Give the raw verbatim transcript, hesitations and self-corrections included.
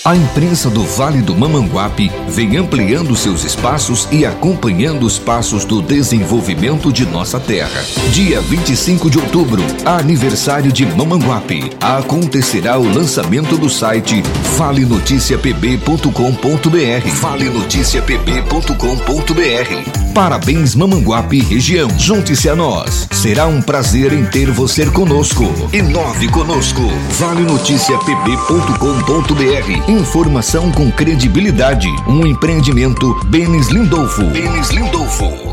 A imprensa do Vale do Mamanguape vem ampliando seus espaços e acompanhando os passos do desenvolvimento de nossa terra. Dia vinte e cinco de outubro, aniversário de Mamanguape, acontecerá o lançamento do site vale noticia p b ponto com ponto b r. vale noticia p b ponto com ponto b r. Parabéns Mamanguape região. Junte-se a nós. Será um prazer em ter você conosco. Inove conosco. vale noticia p b ponto com ponto b r. Informação com credibilidade. Um empreendimento Benes Lindolfo. Benes Lindolfo.